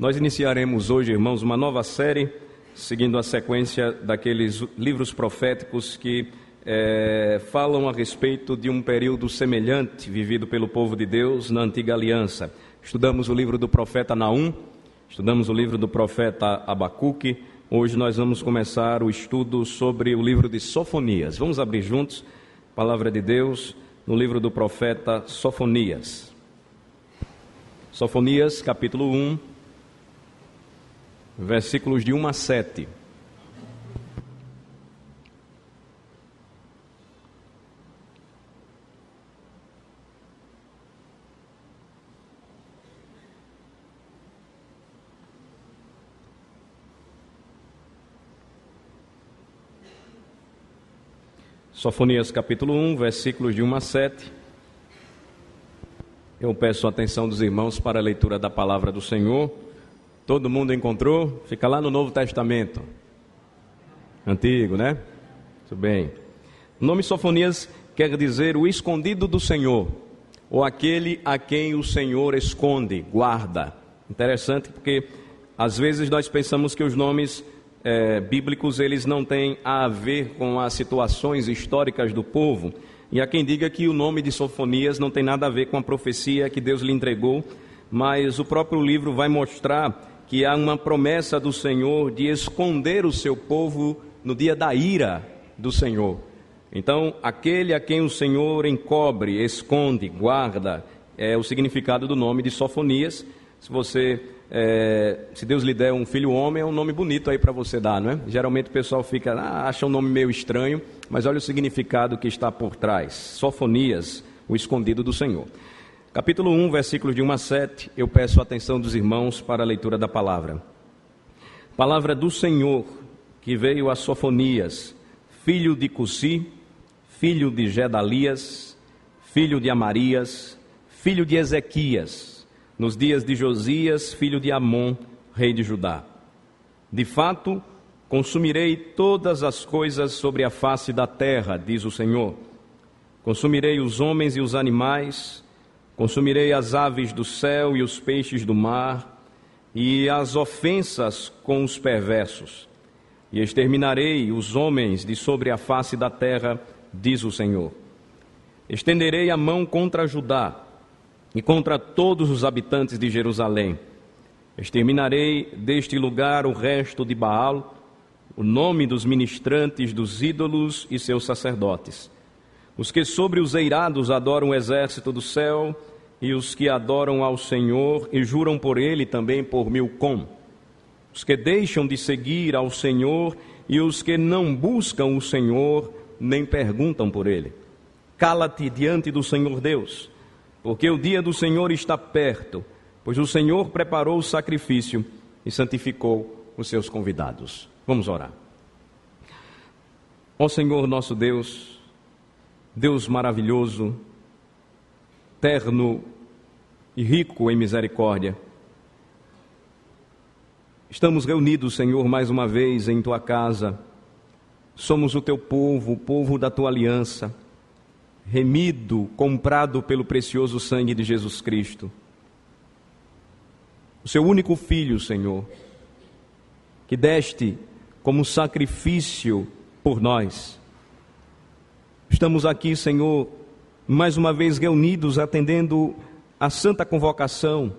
Nós iniciaremos hoje, irmãos, uma nova série, seguindo a sequência daqueles livros proféticos que falam a respeito de um período semelhante vivido pelo povo de Deus na Antiga Aliança. Estudamos o livro do profeta Naum, estudamos o livro do profeta Abacuque. Hoje nós vamos começar o estudo sobre o livro de Sofonias. Vamos abrir juntos a palavra de Deus no livro do profeta Sofonias. Sofonias, capítulo 1, versículos de 1 a 7. Sofonias, capítulo 1, versículos de 1 a 7. Eu peço a atenção dos irmãos para a leitura da palavra do Senhor. Todo mundo encontrou? Fica lá no Novo Testamento. Antigo, né? Muito bem. O nome Sofonias quer dizer o escondido do Senhor, ou aquele a quem o Senhor esconde, guarda. Interessante porque às vezes nós pensamos que os nomes bíblicos eles não têm a ver com as situações históricas do povo. E há quem diga que o nome de Sofonias não tem nada a ver com a profecia que Deus lhe entregou, mas o próprio livro vai mostrar que há uma promessa do Senhor de esconder o seu povo no dia da ira do Senhor. Então, aquele a quem o Senhor encobre, esconde, guarda, é o significado do nome de Sofonias. Se Deus lhe der um filho homem, é um nome bonito aí para você dar, não é? Geralmente o pessoal acha um nome meio estranho, mas olha o significado que está por trás. Sofonias, o escondido do Senhor. Capítulo 1, versículos de 1 a 7, eu peço a atenção dos irmãos para a leitura da palavra. Palavra do Senhor, que veio a Sofonias, filho de Cussi, filho de Gedalias, filho de Amarias, filho de Ezequias, nos dias de Josias, filho de Amon, rei de Judá. De fato, consumirei todas as coisas sobre a face da terra, diz o Senhor. Consumirei os homens e os animais, consumirei as aves do céu e os peixes do mar, e as ofensas com os perversos. E exterminarei os homens de sobre a face da terra, diz o Senhor. Estenderei a mão contra Judá e contra todos os habitantes de Jerusalém. Exterminarei deste lugar o resto de Baal, o nome dos ministrantes dos ídolos e seus sacerdotes. Os que sobre os eirados adoram o exército do céu, e os que adoram ao Senhor e juram por ele também por Milcom. Os que deixam de seguir ao Senhor e os que não buscam o Senhor, nem perguntam por ele. Cala-te diante do Senhor Deus, porque o dia do Senhor está perto, pois o Senhor preparou o sacrifício e santificou os seus convidados. Vamos orar. Ó Senhor nosso Deus, Deus maravilhoso, terno e rico em misericórdia, estamos reunidos, Senhor, mais uma vez em Tua casa. Somos o Teu povo, o povo da Tua aliança, remido, comprado pelo precioso sangue de Jesus Cristo. O Seu único Filho, Senhor, que deste como sacrifício por nós. Estamos aqui, Senhor, mais uma vez reunidos, atendendo a santa convocação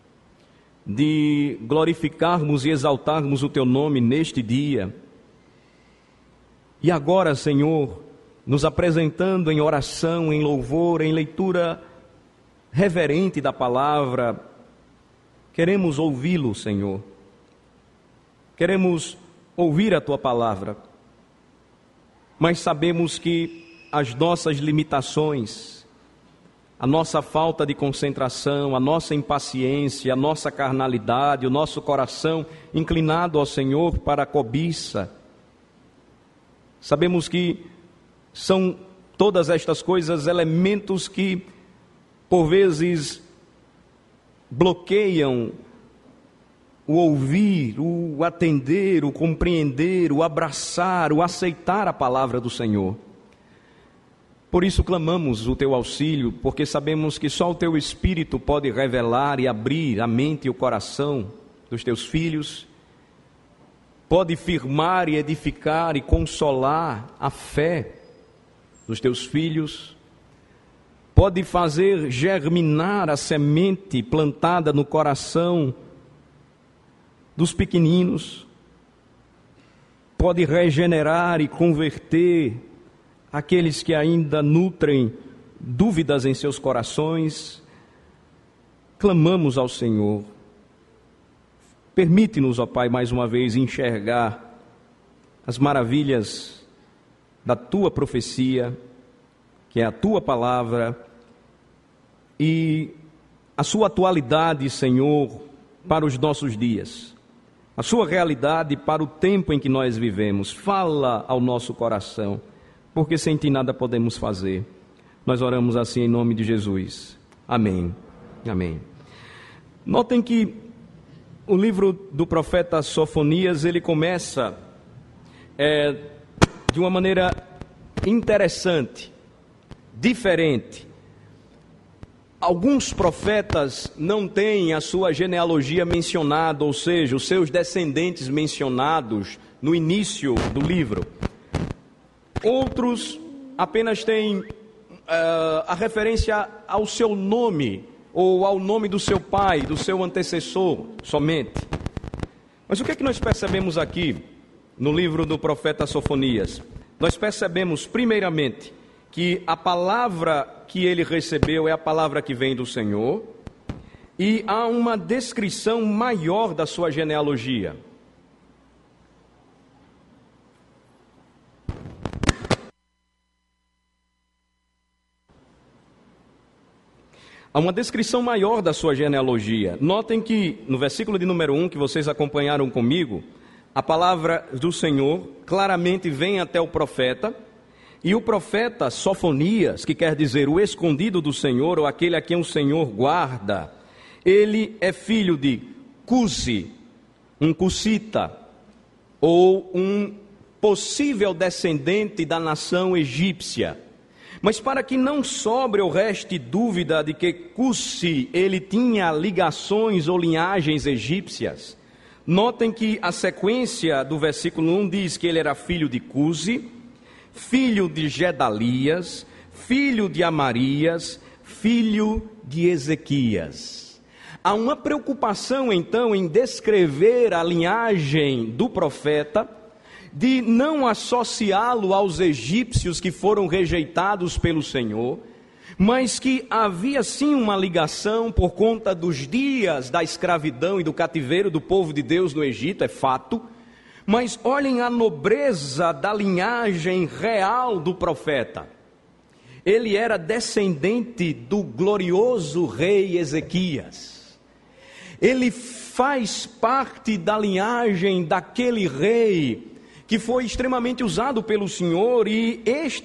de glorificarmos e exaltarmos o Teu nome neste dia. E agora, Senhor, nos apresentando em oração, em louvor, em leitura reverente da palavra, queremos ouvi-lo, Senhor. Queremos ouvir a Tua palavra, mas sabemos que as nossas limitações, a nossa falta de concentração, a nossa impaciência, a nossa carnalidade, o nosso coração inclinado ao Senhor para a cobiça, sabemos que são todas estas coisas elementos que, por vezes, bloqueiam o ouvir, o atender, o compreender, o abraçar, o aceitar a palavra do Senhor. Por isso clamamos o Teu auxílio, porque sabemos que só o Teu Espírito pode revelar e abrir a mente e o coração dos teus filhos, pode firmar e edificar e consolar a fé dos teus filhos, pode fazer germinar a semente plantada no coração dos pequeninos, pode regenerar e converter aqueles que ainda nutrem dúvidas em seus corações. Clamamos ao Senhor. Permite-nos, ó Pai, mais uma vez enxergar as maravilhas da Tua profecia, que é a Tua palavra, e a sua atualidade, Senhor, para os nossos dias, a sua realidade para o tempo em que nós vivemos. Fala ao nosso coração, porque sem Ti nada podemos fazer. Nós oramos assim em nome de Jesus. Amém. Amém. Notem que o livro do profeta Sofonias, ele começa de uma maneira interessante, diferente. Alguns profetas não têm a sua genealogia mencionada, ou seja, os seus descendentes mencionados no início do livro. Outros apenas têm a referência ao seu nome, ou ao nome do seu pai, do seu antecessor, somente. Mas o que é que nós percebemos aqui no livro do profeta Sofonias? Nós percebemos, primeiramente, que a palavra que ele recebeu é a palavra que vem do Senhor, e há uma descrição maior da sua genealogia. Há uma descrição maior da sua genealogia. Notem que no versículo de número 1, que vocês acompanharam comigo, a palavra do Senhor claramente vem até o profeta, e o profeta Sofonias, que quer dizer o escondido do Senhor, ou aquele a quem o Senhor guarda, ele é filho de Cusi, um cussita, ou um possível descendente da nação egípcia. Mas para que não sobre ou reste dúvida de que Cusi, ele tinha ligações ou linhagens egípcias, notem que a sequência do versículo 1 diz que ele era filho de Cusi, filho de Gedalias, filho de Amarias, filho de Ezequias. Há uma preocupação então em descrever a linhagem do profeta, de não associá-lo aos egípcios que foram rejeitados pelo Senhor, mas que havia sim uma ligação por conta dos dias da escravidão e do cativeiro do povo de Deus no Egito, é fato. Mas olhem a nobreza da linhagem real do profeta. Ele era descendente do glorioso rei Ezequias. Ele faz parte da linhagem daquele rei que foi extremamente usado pelo Senhor, e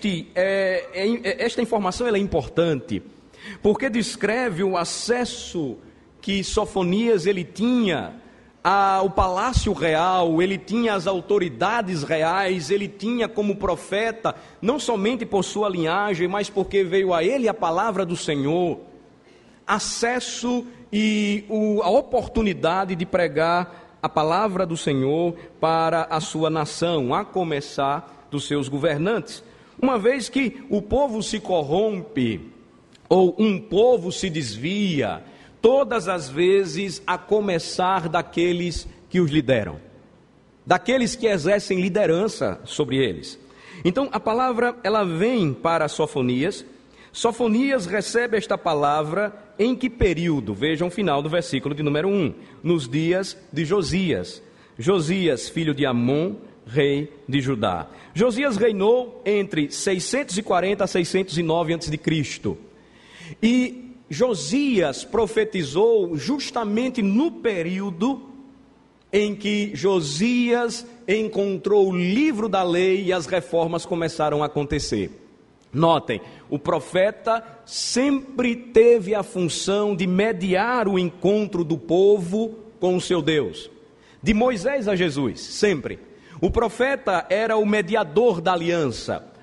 esta informação ela é importante, porque descreve o acesso que Sofonias ele tinha ao palácio real, ele tinha as autoridades reais, ele tinha como profeta, não somente por sua linhagem, mas porque veio a ele a palavra do Senhor, acesso e a oportunidade de pregar a palavra do Senhor para a sua nação, a começar dos seus governantes. Uma vez que o povo se corrompe, ou um povo se desvia, todas as vezes a começar daqueles que os lideram, daqueles que exercem liderança sobre eles. Então a palavra ela vem para Sofonias. Sofonias recebe esta palavra em que período? Vejam o final do versículo de número 1. Nos dias de Josias. Josias, filho de Amon, rei de Judá. Josias reinou entre 640 a 609 a.C. E Josias profetizou justamente no período em que Josias encontrou o livro da lei e as reformas começaram a acontecer. Notem, o profeta sempre teve a função de mediar o encontro do povo com o seu Deus. De Moisés a Jesus, sempre. O profeta era o mediador da aliança.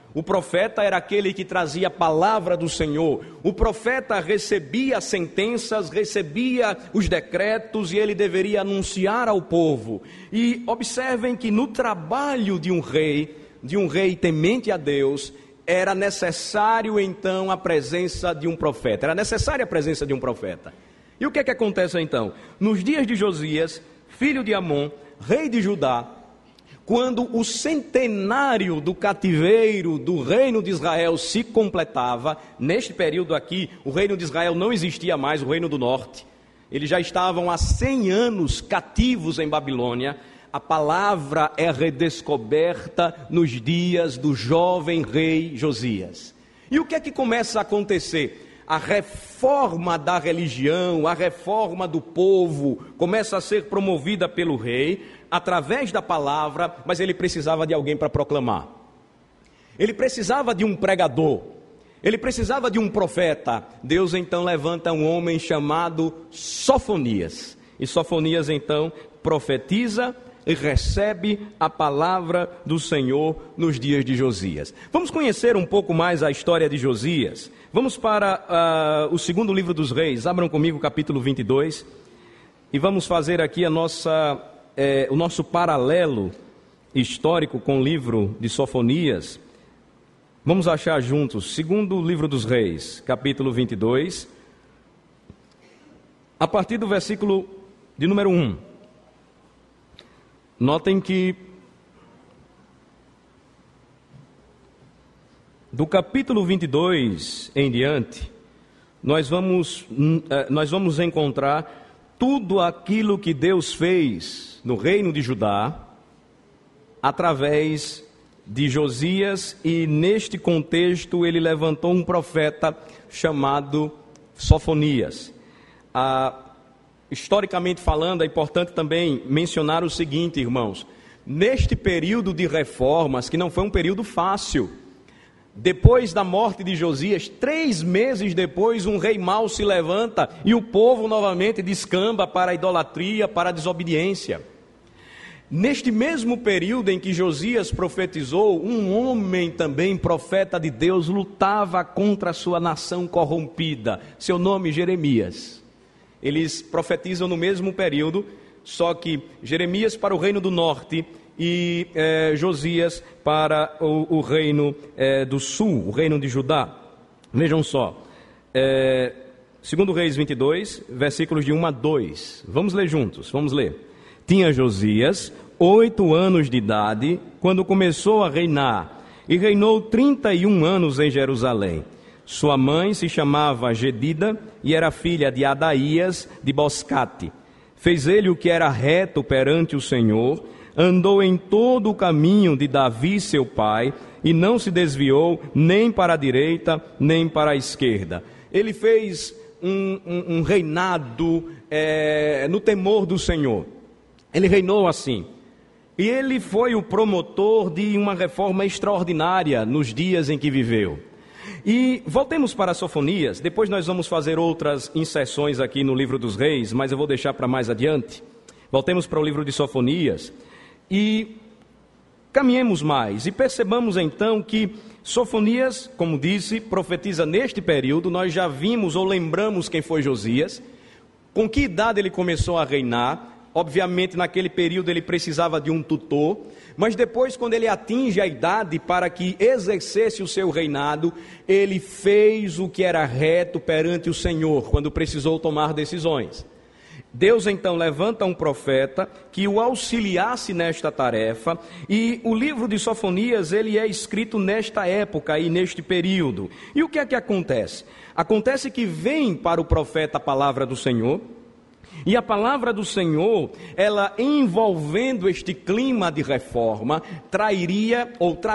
O profeta era aquele que trazia a palavra do Senhor. O profeta recebia sentenças, recebia os decretos e ele deveria anunciar ao povo. E observem que no trabalho de um rei temente a Deus, era necessário então a presença de um profeta. Era necessária a presença de um profeta. E o que é que acontece então? Nos dias de Josias, filho de Amon, rei de Judá, quando o centenário do cativeiro do reino de Israel se completava, neste período aqui, o reino de Israel não existia mais, o reino do norte. Eles já estavam há 100 anos cativos em Babilônia. A palavra é redescoberta nos dias do jovem rei Josias. E o que é que começa a acontecer? A reforma da religião, a reforma do povo começa a ser promovida pelo rei, através da palavra, mas ele precisava de alguém para proclamar. Ele precisava de um pregador, ele precisava de um profeta. Deus então levanta um homem chamado Sofonias. E Sofonias então profetiza e recebe a palavra do Senhor nos dias de Josias. Vamos conhecer um pouco mais a história de Josias. Vamos para o segundo livro dos reis. Abram comigo o capítulo 22. E vamos fazer aqui o nosso paralelo histórico com o livro de Sofonias. Vamos achar juntos, segundo livro dos reis, capítulo 22, a partir do versículo de número 1. Notem que do capítulo 22 em diante, nós vamos encontrar tudo aquilo que Deus fez no reino de Judá, através de Josias, e neste contexto ele levantou um profeta chamado Sofonias. Historicamente falando, é importante também mencionar o seguinte, irmãos: neste período de reformas, que não foi um período fácil, depois da morte de Josias, 3 meses depois, um rei mau se levanta e o povo novamente descamba para a idolatria, para a desobediência. Neste mesmo período em que Josias profetizou, um homem também, profeta de Deus, lutava contra a sua nação corrompida. Seu nome, Jeremias. Eles profetizam no mesmo período, só que Jeremias para o reino do norte e Josias para o reino do sul, o reino de Judá. Vejam só, segundo Reis 22, versículos de 1 a 2. Vamos ler juntos, vamos ler. Tinha Josias 8 anos de idade quando começou a reinar, e reinou 31 anos em Jerusalém. Sua mãe se chamava Gedida e era filha de Adaías de Boscate. Fez ele o que era reto perante o Senhor, andou em todo o caminho de Davi seu pai, e não se desviou nem para a direita, nem para a esquerda. Ele fez um reinado no temor do Senhor. Ele reinou assim. E ele foi o promotor de uma reforma extraordinária nos dias em que viveu. E voltemos para Sofonias. Depois nós vamos fazer outras inserções aqui no livro dos reis, mas eu vou deixar para mais adiante. Voltemos para o livro de Sofonias e caminhemos mais e percebamos então que Sofonias, como disse, profetiza neste período. Nós já vimos ou lembramos quem foi Josias, com que idade ele começou a reinar. Obviamente naquele período ele precisava de um tutor, mas depois, quando ele atinge a idade para que exercesse o seu reinado, ele fez o que era reto perante o Senhor, quando precisou tomar decisões. Deus então levanta um profeta que o auxiliasse nesta tarefa, e o livro de Sofonias ele é escrito nesta época e neste período. E o que é que acontece? Acontece que vem para o profeta a palavra do Senhor, e a palavra do Senhor, ela envolvendo este clima de reforma, traria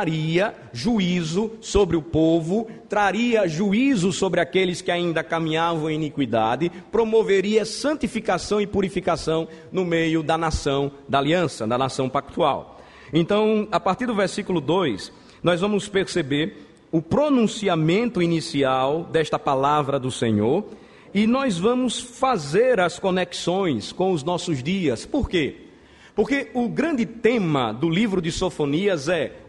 juízo sobre o povo, traria juízo sobre aqueles que ainda caminhavam em iniquidade, promoveria santificação e purificação no meio da nação da aliança, da nação pactual. Então, a partir do versículo 2, nós vamos perceber o pronunciamento inicial desta palavra do Senhor, e nós vamos fazer as conexões com os nossos dias. Por quê? Porque o grande tema do livro de Sofonias é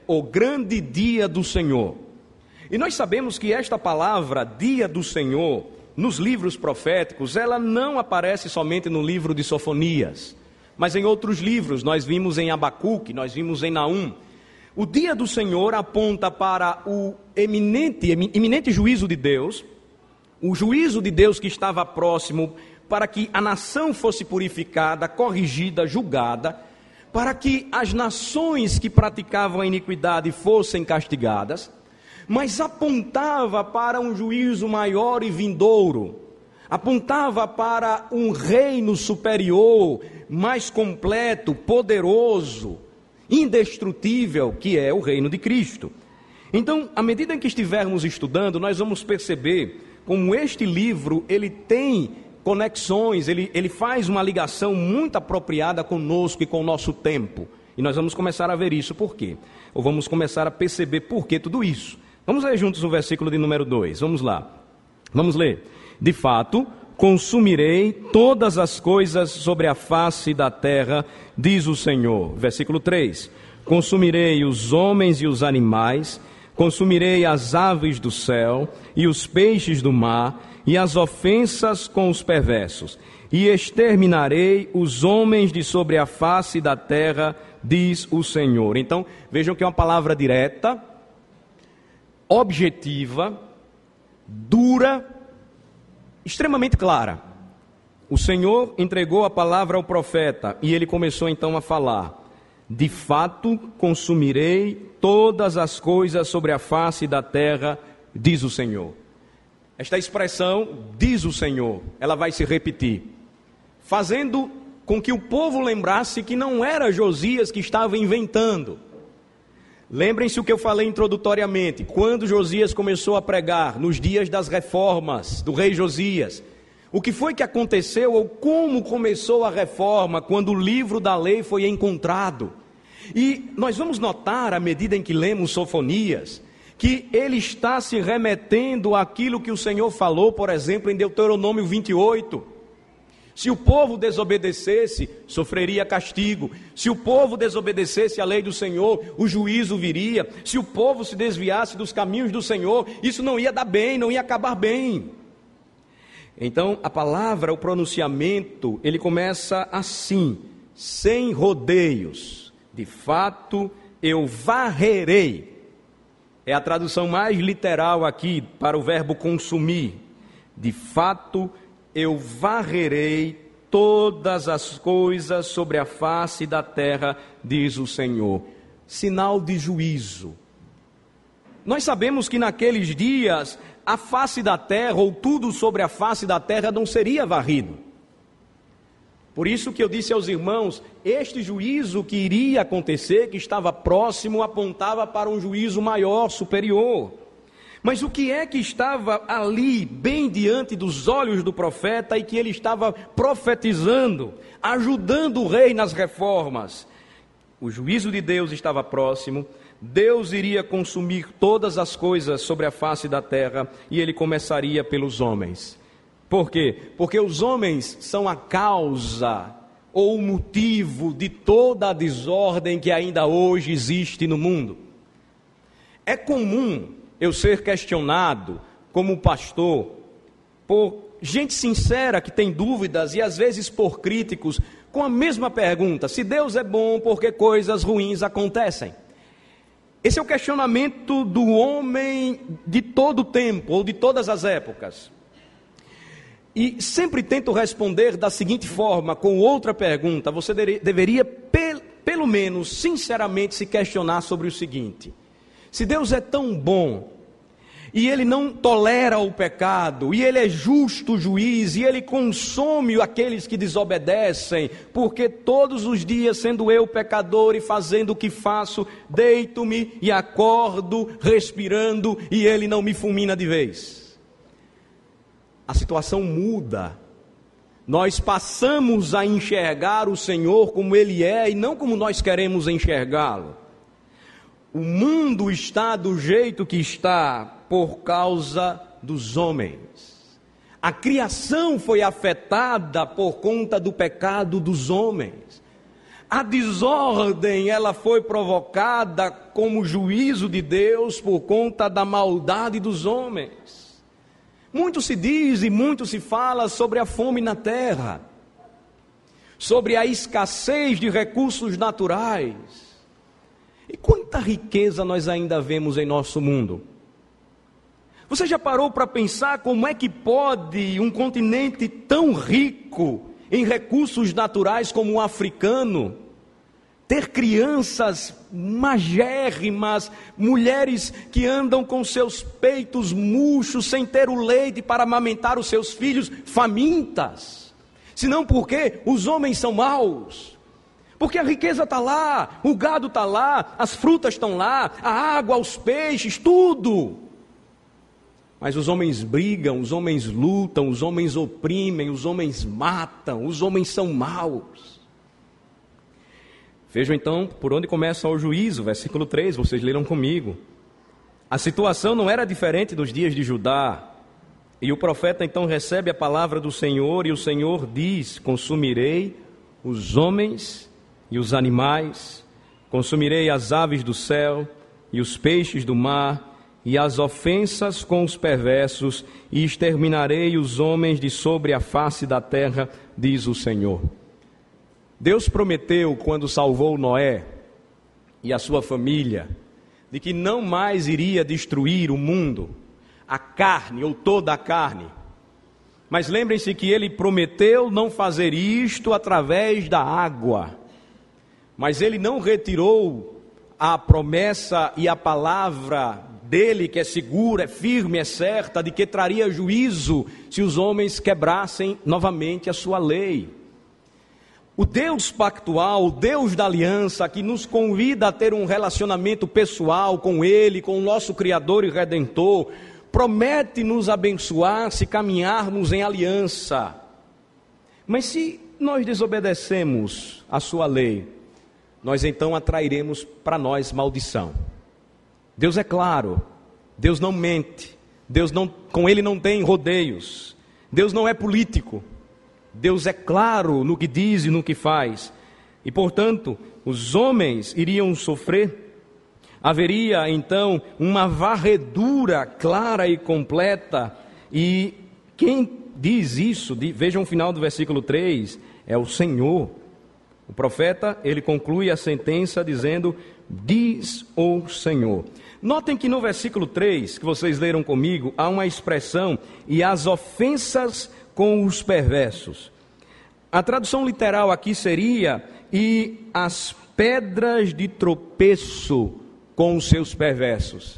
o grande dia do Senhor. E nós sabemos que esta palavra, dia do Senhor, nos livros proféticos, ela não aparece somente no livro de Sofonias, mas em outros livros. Nós vimos em Abacuque, nós vimos em Naum. O dia do Senhor aponta para o iminente juízo de Deus, o juízo de Deus que estava próximo, para que a nação fosse purificada, corrigida, julgada, para que as nações que praticavam a iniquidade fossem castigadas, mas apontava para um juízo maior e vindouro, apontava para um reino superior, mais completo, poderoso, indestrutível, que é o reino de Cristo. Então, à medida em que estivermos estudando, nós vamos perceber como este livro, ele tem conexões, ele faz uma ligação muito apropriada conosco e com o nosso tempo. E nós vamos começar a ver isso, por quê? Ou vamos começar a perceber por que tudo isso. Vamos ler juntos o versículo de número 2, vamos lá. Vamos ler. De fato, consumirei todas as coisas sobre a face da terra, diz o Senhor. Versículo 3. Consumirei os homens e os animais, consumirei as aves do céu e os peixes do mar e as ofensas com os perversos, e exterminarei os homens de sobre a face da terra, diz o Senhor. Então, vejam que é uma palavra direta, objetiva, dura, extremamente clara. O Senhor entregou a palavra ao profeta e ele começou então a falar: de fato consumirei todas as coisas sobre a face da terra, diz o Senhor. Esta expressão, diz o Senhor, ela vai se repetir, fazendo com que o povo lembrasse que não era Josias que estava inventando. Lembrem-se o que eu falei introdutoriamente, quando Josias começou a pregar, nos dias das reformas do rei Josias, o que foi que aconteceu ou como começou a reforma quando o livro da lei foi encontrado. E nós vamos notar, à medida em que lemos Sofonias, que ele está se remetendo àquilo que o Senhor falou, por exemplo, em Deuteronômio 28. Se o povo desobedecesse, sofreria castigo. Se o povo desobedecesse à lei do Senhor, o juízo viria. Se o povo se desviasse dos caminhos do Senhor, isso não ia dar bem, não ia acabar bem. Então, a palavra, o pronunciamento, ele começa assim, sem rodeios. De fato, eu varrerei. É a tradução mais literal aqui para o verbo consumir. De fato, eu varrerei todas as coisas sobre a face da terra, diz o Senhor. Sinal de juízo. Nós sabemos que naqueles dias, a face da terra, ou tudo sobre a face da terra, não seria varrido. Por isso que eu disse aos irmãos, este juízo que iria acontecer, que estava próximo, apontava para um juízo maior, superior. Mas o que é que estava ali, bem diante dos olhos do profeta, e que ele estava profetizando, ajudando o rei nas reformas? O juízo de Deus estava próximo, Deus iria consumir todas as coisas sobre a face da terra, e ele começaria pelos homens. Por quê? Porque os homens são a causa ou o motivo de toda a desordem que ainda hoje existe no mundo. É comum eu ser questionado como pastor por gente sincera que tem dúvidas e às vezes por críticos com a mesma pergunta: se Deus é bom, por que coisas ruins acontecem? Esse é o questionamento do homem de todo o tempo ou de todas as épocas. E sempre tento responder da seguinte forma, com outra pergunta: você deveria, pelo menos, sinceramente se questionar sobre o seguinte: se Deus é tão bom, e Ele não tolera o pecado, e Ele é justo juiz, e Ele consome aqueles que desobedecem, porque todos os dias, sendo eu pecador e fazendo o que faço, deito-me e acordo respirando, e Ele não me fulmina de vez. A situação muda, nós passamos a enxergar o Senhor como Ele é e não como nós queremos enxergá-lo. O mundo está do jeito que está por causa dos homens. A criação foi afetada por conta do pecado dos homens. A desordem, ela foi provocada como juízo de Deus por conta da maldade dos homens. Muito se diz e muito se fala sobre a fome na terra, sobre a escassez de recursos naturais. E quanta riqueza nós ainda vemos em nosso mundo? Você já parou para pensar como é que pode um continente tão rico em recursos naturais como o africano ter crianças magérrimas, mulheres que andam com seus peitos murchos, sem ter o leite para amamentar os seus filhos, famintas? Senão porque os homens são maus. Porque a riqueza está lá, o gado está lá, as frutas estão lá, a água, os peixes, tudo. Mas os homens brigam, os homens lutam, os homens oprimem, os homens matam, os homens são maus. Vejam então por onde começa o juízo, versículo 3, vocês leram comigo. A situação não era diferente dos dias de Judá. E o profeta então recebe a palavra do Senhor, e o Senhor diz: consumirei os homens e os animais, consumirei as aves do céu e os peixes do mar, e as ofensas com os perversos, e exterminarei os homens de sobre a face da terra, diz o Senhor. Deus prometeu, quando salvou Noé e a sua família, de que não mais iria destruir o mundo, a carne ou toda a carne. Mas lembrem-se que ele prometeu não fazer isto através da água. Mas ele não retirou a promessa e a palavra dele, que é segura, é firme, é certa, de que traria juízo se os homens quebrassem novamente a sua lei. O Deus pactual, o Deus da aliança, que nos convida a ter um relacionamento pessoal com Ele, com o nosso Criador e Redentor, promete nos abençoar se caminharmos em aliança. Mas se nós desobedecemos a sua lei, nós então atrairemos para nós maldição. Deus é claro, Deus não mente, com Ele não tem rodeios, Deus não é político. Deus é claro no que diz e no que faz. E, portanto, os homens iriam sofrer. Haveria, então, uma varredura clara e completa. E quem diz isso, vejam o final do versículo 3, é o Senhor. O profeta, ele conclui a sentença dizendo: diz o Senhor. Notem que no versículo 3, que vocês leram comigo, há uma expressão: e as ofensas com os perversos. A tradução literal aqui seria: e as pedras de tropeço com os seus perversos.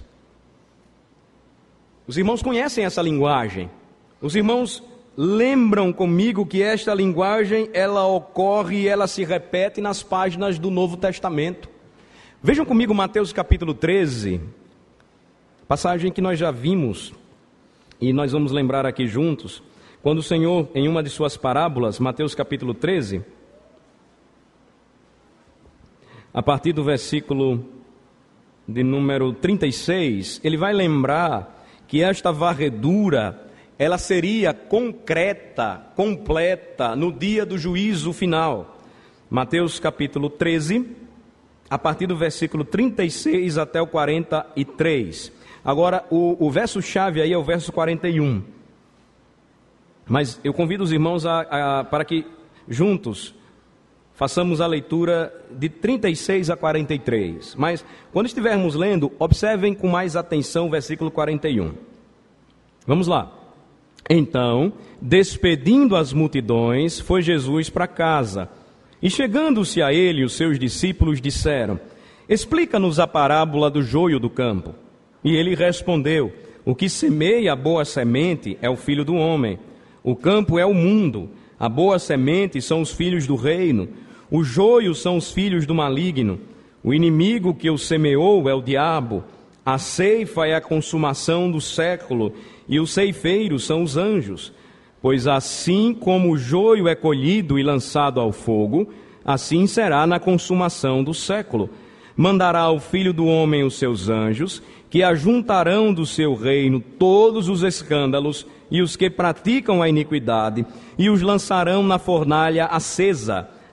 Os irmãos conhecem essa linguagem. Os irmãos lembram comigo que esta linguagem, ela ocorre e ela se repete nas páginas do Novo Testamento. Vejam comigo Mateus capítulo 13, passagem que nós já vimos, e nós vamos lembrar aqui juntos. Quando o Senhor, em uma de suas parábolas, Mateus capítulo 13, a partir do versículo de número 36, ele vai lembrar que esta varredura, ela seria concreta, completa, no dia do juízo final. Mateus capítulo 13, a partir do versículo 36 até o 43. Agora, o verso-chave aí é o verso 41. Mas eu convido os irmãos para que juntos façamos a leitura de 36 a 43. Mas quando estivermos lendo, observem com mais atenção o versículo 41. Vamos lá. Então, despedindo as multidões, foi Jesus para casa. E chegando-se a ele, os seus discípulos disseram: explica-nos a parábola do joio do campo. E ele respondeu: o que semeia a boa semente é o filho do homem. O campo é o mundo, a boa semente são os filhos do reino, o joio são os filhos do maligno, o inimigo que o semeou é o diabo, a ceifa é a consumação do século, e os ceifeiros são os anjos. Pois assim como o joio é colhido e lançado ao fogo, assim será na consumação do século. Mandará o Filho do Homem os seus anjos, que ajuntarão do seu reino todos os escândalos e os que praticam a iniquidade, e os lançarão na fornalha acesa.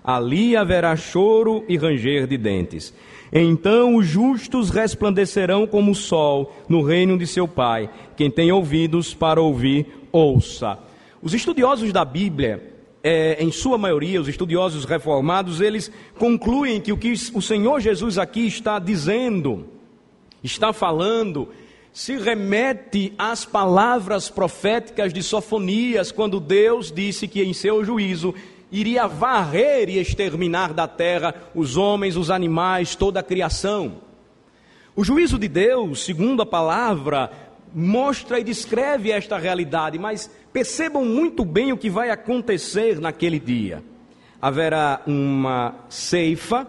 Ali haverá choro e ranger de dentes. Então os justos resplandecerão como o sol no reino de seu Pai. Quem tem ouvidos para ouvir, ouça. Os estudiosos da Bíblia, em sua maioria, os estudiosos reformados, eles concluem que o Senhor Jesus aqui está dizendo, está falando, se remete às palavras proféticas de Sofonias, quando Deus disse que em seu juízo iria varrer e exterminar da terra os homens, os animais, toda a criação. O juízo de Deus, segundo a palavra, mostra e descreve esta realidade, mas percebam muito bem o que vai acontecer naquele dia. Haverá uma ceifa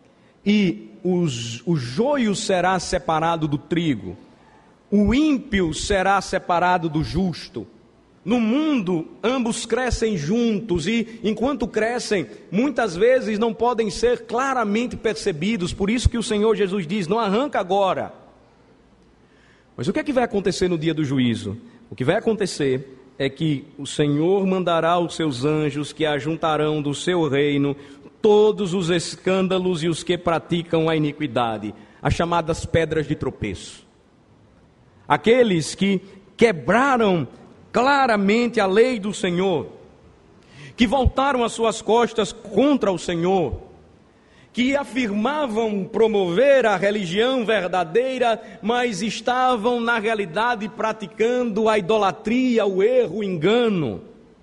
e o joio será separado do trigo. O ímpio será separado do justo. No mundo, ambos crescem juntos e, enquanto crescem, muitas vezes não podem ser claramente percebidos. Por isso que o Senhor Jesus diz, não arranca agora. Mas o que é que vai acontecer no dia do juízo? O que vai acontecer é que o Senhor mandará os seus anjos que ajuntarão do seu reino todos os escândalos e os que praticam a iniquidade, as chamadas pedras de tropeço. Aqueles que quebraram claramente a lei do Senhor, que voltaram as suas costas contra o Senhor, que afirmavam promover a religião verdadeira, mas estavam na realidade praticando a idolatria, o erro, o engano.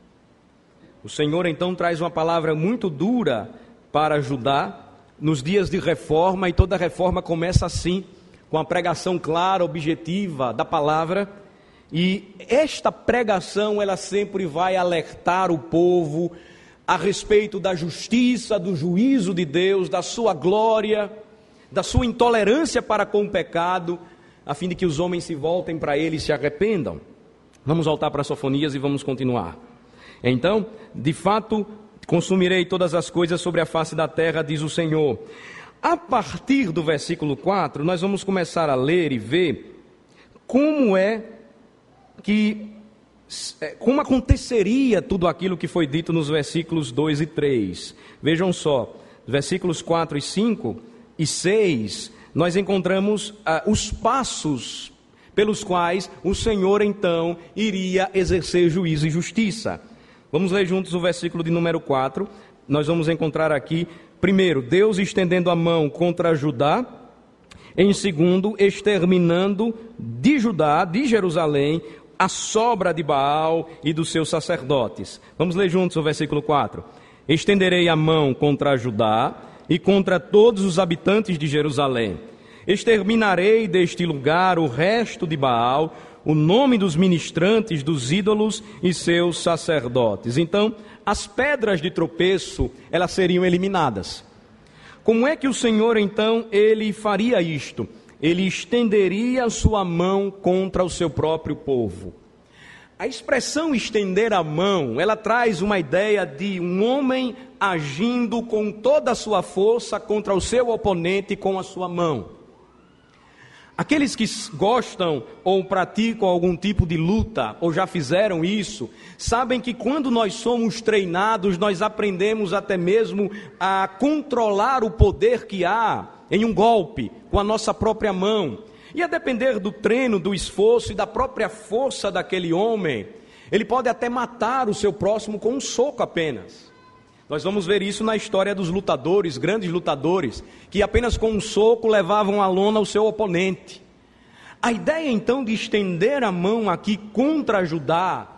O Senhor então traz uma palavra muito dura para Judá nos dias de reforma, e toda reforma começa assim, com a pregação clara, objetiva da palavra, e esta pregação ela sempre vai alertar o povo a respeito da justiça, do juízo de Deus, da sua glória, da sua intolerância para com o pecado, a fim de que os homens se voltem para ele e se arrependam. Vamos voltar para Sofonias e vamos continuar. Então, de fato, consumirei todas as coisas sobre a face da terra, diz o Senhor. A partir do versículo 4, nós vamos começar a ler e ver como aconteceria tudo aquilo que foi dito nos versículos 2 e 3. Vejam só, versículos 4 e 5 e 6, nós encontramos os passos pelos quais o Senhor então iria exercer juízo e justiça. Vamos ler juntos o versículo de número 4, nós vamos encontrar aqui, primeiro, Deus estendendo a mão contra Judá, em segundo, exterminando de Judá, de Jerusalém, a sobra de Baal e dos seus sacerdotes. Vamos ler juntos o versículo 4. Estenderei a mão contra Judá e contra todos os habitantes de Jerusalém. Exterminarei deste lugar o resto de Baal, o nome dos ministrantes dos ídolos e seus sacerdotes. Então, as pedras de tropeço, elas seriam eliminadas. Como é que o Senhor, então, ele faria isto? Ele estenderia a sua mão contra o seu próprio povo. A expressão estender a mão, ela traz uma ideia de um homem agindo com toda a sua força contra o seu oponente com a sua mão. Aqueles que gostam ou praticam algum tipo de luta, ou já fizeram isso, sabem que quando nós somos treinados, nós aprendemos até mesmo a controlar o poder que há em um golpe, com a nossa própria mão. E a depender do treino, do esforço e da própria força daquele homem, ele pode até matar o seu próximo com um soco apenas. Nós vamos ver isso na história dos lutadores, grandes lutadores, que apenas com um soco levavam à lona o seu oponente. A ideia então de estender a mão aqui contra Judá,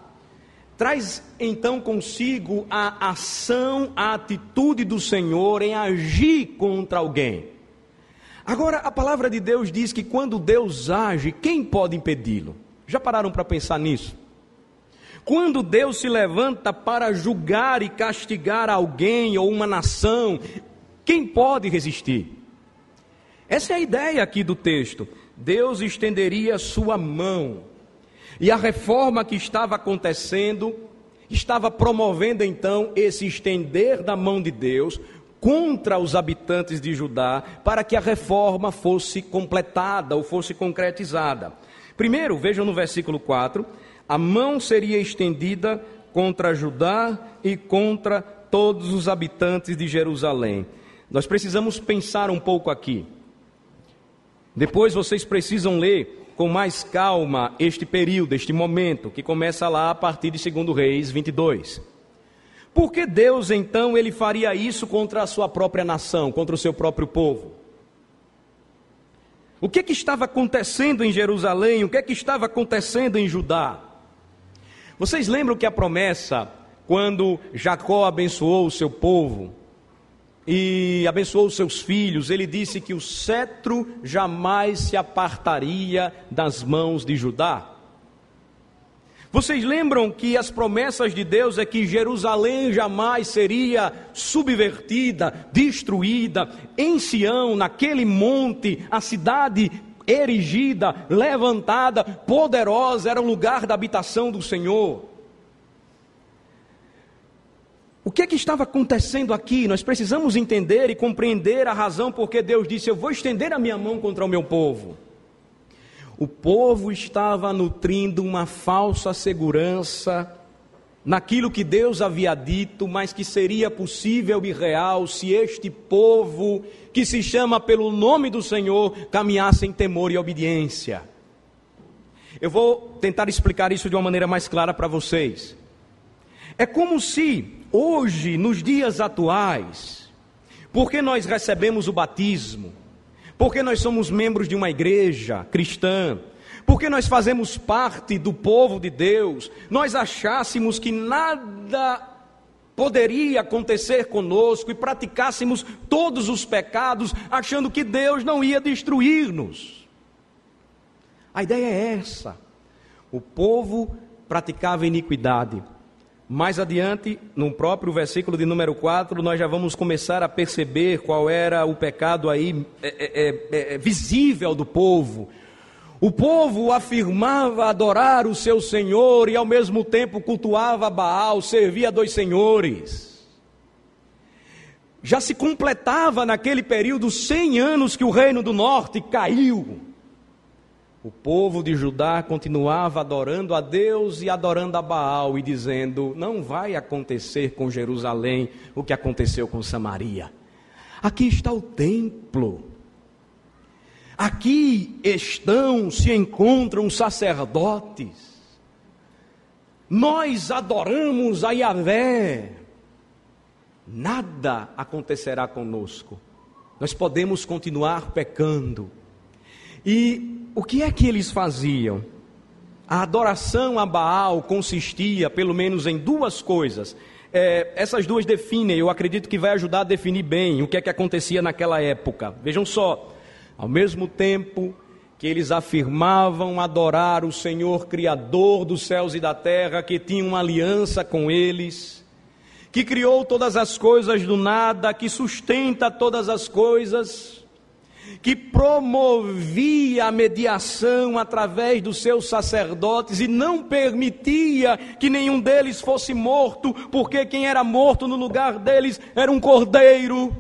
traz então consigo a ação, a atitude do Senhor em agir contra alguém. Agora, a palavra de Deus diz que quando Deus age, quem pode impedi-lo? Já pararam para pensar nisso? Quando Deus se levanta para julgar e castigar alguém ou uma nação, quem pode resistir? Essa é a ideia aqui do texto. Deus estenderia sua mão. E a reforma que estava acontecendo, estava promovendo então esse estender da mão de Deus contra os habitantes de Judá, para que a reforma fosse completada ou fosse concretizada. Primeiro, vejam no versículo 4, a mão seria estendida contra Judá e contra todos os habitantes de Jerusalém. Nós precisamos pensar um pouco aqui. Depois vocês precisam ler com mais calma este período, este momento, que começa lá a partir de 2 Reis 22. Por que Deus, então, ele faria isso contra a sua própria nação, contra o seu próprio povo? O que estava acontecendo em Jerusalém? O que estava acontecendo em Judá? Vocês lembram que a promessa, quando Jacó abençoou o seu povo e abençoou os seus filhos, ele disse que o cetro jamais se apartaria das mãos de Judá? Vocês lembram que as promessas de Deus é que Jerusalém jamais seria subvertida, destruída? Em Sião, naquele monte, a cidade erigida, levantada, poderosa, era o lugar da habitação do Senhor. O que estava acontecendo aqui? Nós precisamos entender e compreender a razão por que Deus disse: eu vou estender a minha mão contra o meu povo. O povo estava nutrindo uma falsa segurança naquilo que Deus havia dito, mas que seria possível e real se este povo, que se chama pelo nome do Senhor, caminhasse em temor e obediência. Eu vou tentar explicar isso de uma maneira mais clara para vocês. É como se hoje, nos dias atuais, porque nós recebemos o batismo, porque nós somos membros de uma igreja cristã, porque nós fazemos parte do povo de Deus, nós achássemos que nada poderia acontecer conosco e praticássemos todos os pecados, achando que Deus não ia destruir-nos. A ideia é essa. O povo praticava iniquidade. Mais adiante, no próprio versículo de número 4, nós já vamos começar a perceber qual era o pecado aí visível do povo. O povo afirmava adorar o seu Senhor e ao mesmo tempo cultuava Baal, servia a dois senhores. Já se completava naquele período 100 anos que o reino do norte caiu. O povo de Judá continuava adorando a Deus e adorando a Baal e dizendo: não vai acontecer com Jerusalém o que aconteceu com Samaria. Aqui está o templo. Aqui se encontram sacerdotes. Nós adoramos a Yahvé. Nada acontecerá conosco. Nós podemos continuar pecando. E o que é que eles faziam? A adoração a Baal consistia, pelo menos, em duas coisas. Essas duas definem, eu acredito que vai ajudar a definir bem o que é que acontecia naquela época. Vejam só, ao mesmo tempo que eles afirmavam adorar o Senhor Criador dos céus e da terra, que tinha uma aliança com eles, que criou todas as coisas do nada, que sustenta todas as coisas, que promovia a mediação através dos seus sacerdotes e não permitia que nenhum deles fosse morto, porque quem era morto no lugar deles era um cordeiro.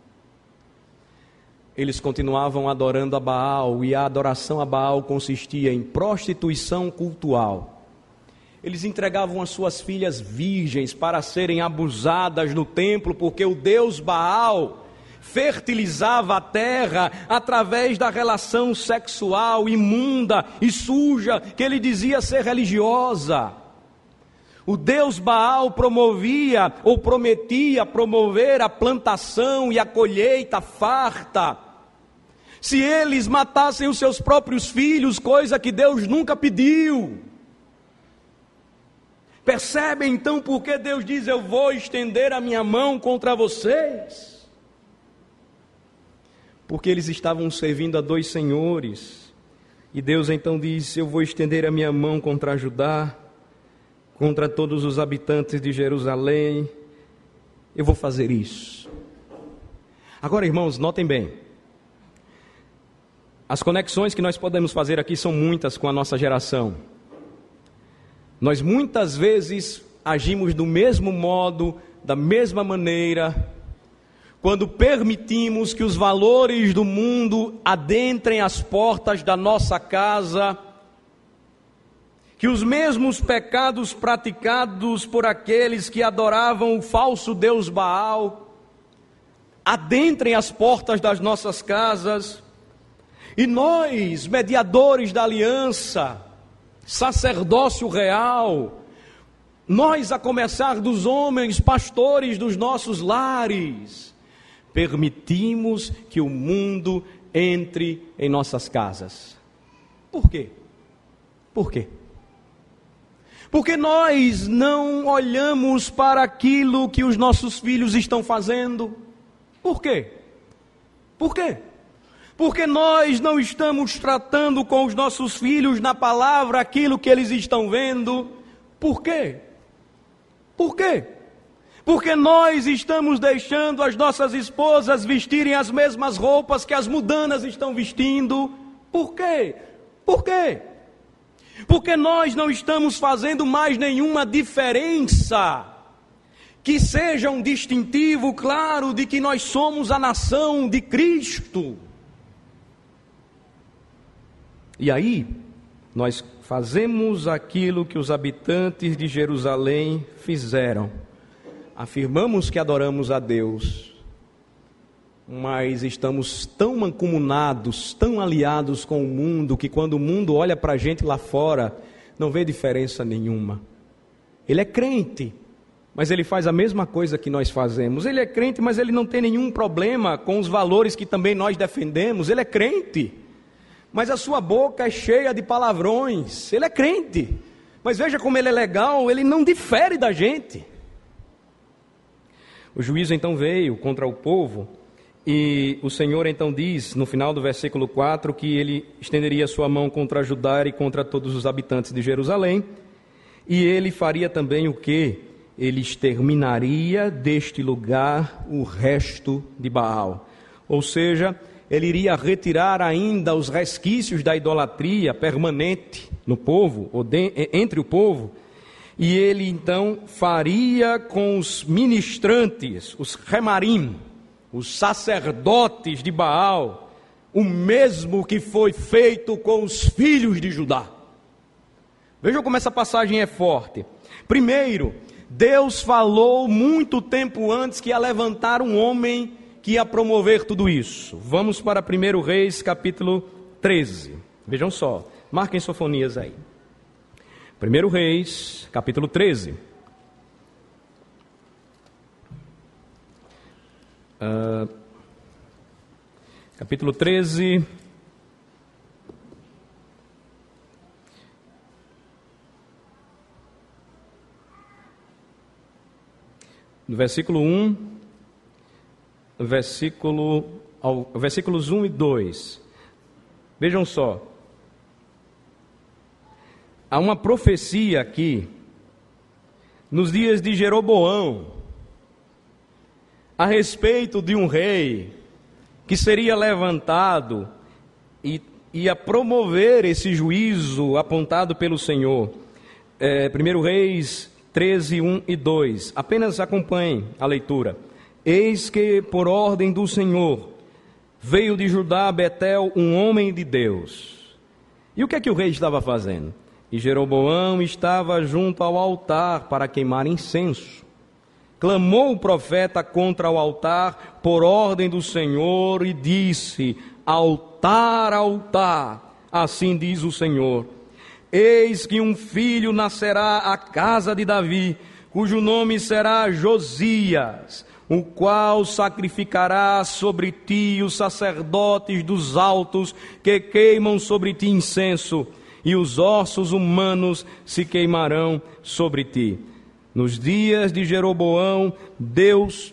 Eles continuavam adorando a Baal, e a adoração a Baal consistia em prostituição cultual. Eles entregavam as suas filhas virgens para serem abusadas no templo, porque o deus Baal fertilizava a terra através da relação sexual imunda e suja que ele dizia ser religiosa. O deus Baal promovia ou prometia promover a plantação e a colheita farta. Se eles matassem os seus próprios filhos, coisa que Deus nunca pediu. Percebem então por que Deus diz: eu vou estender a minha mão contra vocês? Porque eles estavam servindo a dois senhores. E Deus então disse: eu vou estender a minha mão contra Judá, contra todos os habitantes de Jerusalém. Eu vou fazer isso. Agora, irmãos, notem bem. As conexões que nós podemos fazer aqui são muitas com a nossa geração. Nós muitas vezes agimos do mesmo modo, da mesma maneira, quando permitimos que os valores do mundo adentrem as portas da nossa casa, que os mesmos pecados praticados por aqueles que adoravam o falso Deus Baal adentrem as portas das nossas casas, e nós, mediadores da aliança, sacerdócio real, nós, a começar dos homens, pastores dos nossos lares, permitimos que o mundo entre em nossas casas. Por quê? Por quê? Porque nós não olhamos para aquilo que os nossos filhos estão fazendo. Por quê? Por quê? Porque nós não estamos tratando com os nossos filhos na palavra aquilo que eles estão vendo. Por quê? Por quê? Porque nós estamos deixando as nossas esposas vestirem as mesmas roupas que as mudanas estão vestindo. Por quê? Por quê? Porque nós não estamos fazendo mais nenhuma diferença que seja um distintivo claro de que nós somos a nação de Cristo. E aí, nós fazemos aquilo que os habitantes de Jerusalém fizeram. Afirmamos que adoramos a Deus, mas estamos tão mancomunados, tão aliados com o mundo, que quando o mundo olha para a gente lá fora, não vê diferença nenhuma. Ele é crente, mas ele faz a mesma coisa que nós fazemos. Ele é crente, mas ele não tem nenhum problema com os valores que também nós defendemos. Ele é crente, mas a sua boca é cheia de palavrões. Ele é crente, mas veja como ele é legal, ele não difere da gente. O juízo então veio contra o povo, e o Senhor então diz, no final do versículo 4, que ele estenderia sua mão contra Judá e contra todos os habitantes de Jerusalém, e ele faria também o quê? Ele exterminaria deste lugar o resto de Baal. Ou seja, ele iria retirar ainda os resquícios da idolatria permanente no povo, ou entre o povo, e ele então faria com os ministrantes, os remarim, os sacerdotes de Baal, o mesmo que foi feito com os filhos de Judá. Vejam como essa passagem é forte. Primeiro, Deus falou muito tempo antes que ia levantar um homem que ia promover tudo isso. Vamos para 1 Reis, capítulo 13. Vejam só, marquem sofonias aí. 1 Reis, capítulo 13. Capítulo 13. No versículo 1, versículos 1 e 2. Vejam só. Há uma profecia aqui, nos dias de Jeroboão, a respeito de um rei que seria levantado e ia promover esse juízo apontado pelo Senhor. 1 Reis 13, 1 e 2. Apenas acompanhem a leitura. Eis que, por ordem do Senhor, veio de Judá a Betel um homem de Deus. E o que é que o rei estava fazendo? E Jeroboão estava junto ao altar para queimar incenso. Clamou o profeta contra o altar por ordem do Senhor e disse: altar, altar, assim diz o Senhor. Eis que um filho nascerá à casa de Davi, cujo nome será Josias, o qual sacrificará sobre ti os sacerdotes dos altos que queimam sobre ti incenso, e os ossos humanos se queimarão sobre ti. Nos dias de Jeroboão, Deus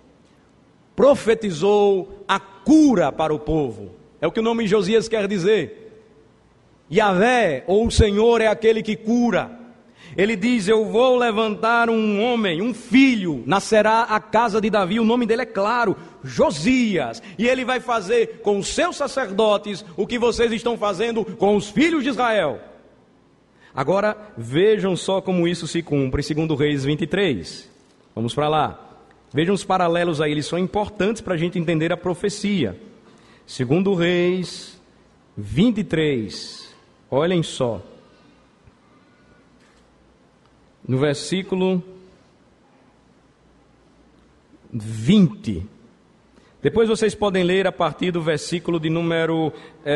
profetizou a cura para o povo. É o que o nome Josias quer dizer. Yahvé, ou o Senhor, é aquele que cura. Ele diz: eu vou levantar um homem, um filho, nascerá à casa de Davi, o nome dele é claro, Josias, e ele vai fazer com os seus sacerdotes o que vocês estão fazendo com os filhos de Israel. Agora vejam só como isso se cumpre em 2 Reis 23, vamos para lá, vejam os paralelos aí, eles são importantes para a gente entender a profecia. 2 Reis 23, olhem só. no versículo 20. Depois vocês podem ler a partir do versículo de número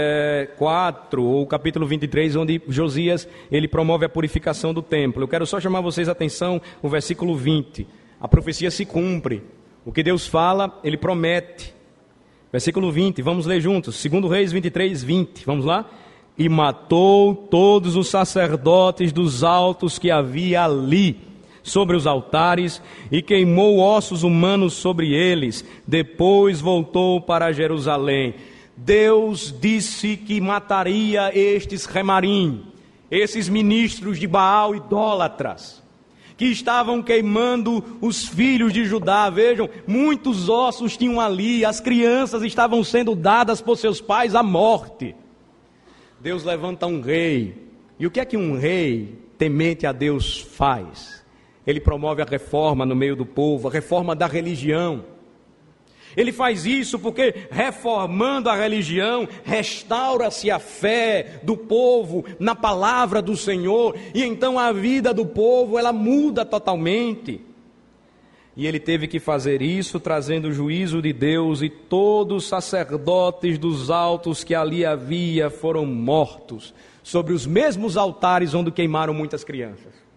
4, ou capítulo 23, onde Josias ele promove a purificação do templo. Eu quero só chamar vocês a atenção, o versículo 20. A profecia se cumpre. O que Deus fala, Ele promete. Versículo 20, vamos ler juntos. 2 Reis 23, 20. Vamos lá? E matou todos os sacerdotes dos altos que havia ali, sobre os altares, e queimou ossos humanos sobre eles. Depois voltou para Jerusalém. Deus disse que mataria estes remarim, esses ministros de Baal idólatras, que estavam queimando os filhos de Judá. Vejam, muitos ossos tinham ali, as crianças estavam sendo dadas por seus pais à morte. Deus levanta um rei. E o que é que um rei temente a Deus faz? Ele promove a reforma no meio do povo, a reforma da religião. Ele faz isso porque, reformando a religião, restaura-se a fé do povo na palavra do Senhor, e então a vida do povo, ela muda totalmente. E ele teve que fazer isso, trazendo o juízo de Deus, e todos os sacerdotes dos altos que ali havia foram mortos, sobre os mesmos altares onde queimaram muitas crianças.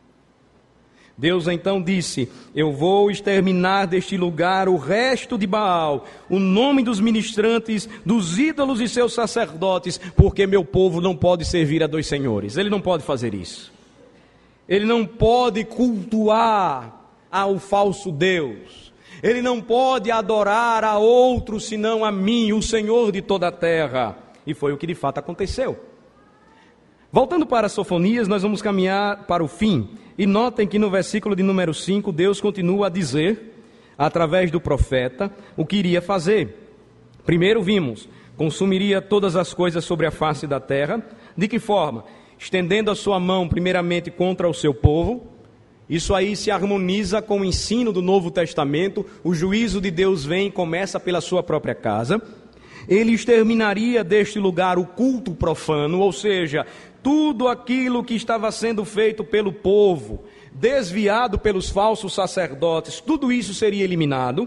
Deus então disse: eu vou exterminar deste lugar o resto de Baal, o nome dos ministrantes, dos ídolos e seus sacerdotes, porque meu povo não pode servir a dois senhores. Ele não pode fazer isso. Ele não pode cultuar ao falso Deus. Ele não pode adorar a outro senão a mim, o Senhor de toda a terra. E foi o que de fato aconteceu. Voltando para Sofonias, nós vamos caminhar para o fim. E notem que no versículo de número 5, Deus continua a dizer, através do profeta, o que iria fazer. Primeiro vimos, consumiria todas as coisas sobre a face da terra. De que forma? Estendendo a sua mão primeiramente contra o seu povo. Isso aí se harmoniza com o ensino do Novo Testamento. O juízo de Deus vem e começa pela sua própria casa. Ele exterminaria deste lugar o culto profano, ou seja, tudo aquilo que estava sendo feito pelo povo, desviado pelos falsos sacerdotes, tudo isso seria eliminado.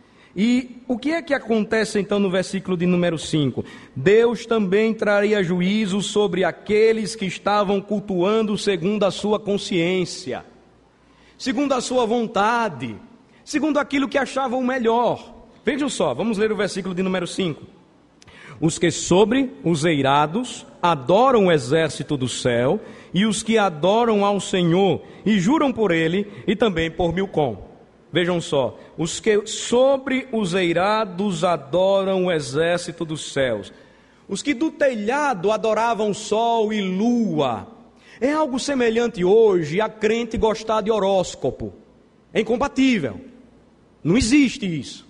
E o que é que acontece então no versículo de número 5? Deus também traria juízo sobre aqueles que estavam cultuando segundo a sua consciência, segundo a sua vontade, segundo aquilo que achavam melhor. Vejam só, vamos ler o versículo de número 5. Os que sobre os eirados adoram o exército do céu, e os que adoram ao Senhor e juram por ele, e também por Milcom. Vejam só, os que sobre os eirados adoram o exército dos céus. Os que do telhado adoravam sol e lua. É algo semelhante hoje a crente gostar de horóscopo. É incompatível. Não existe isso.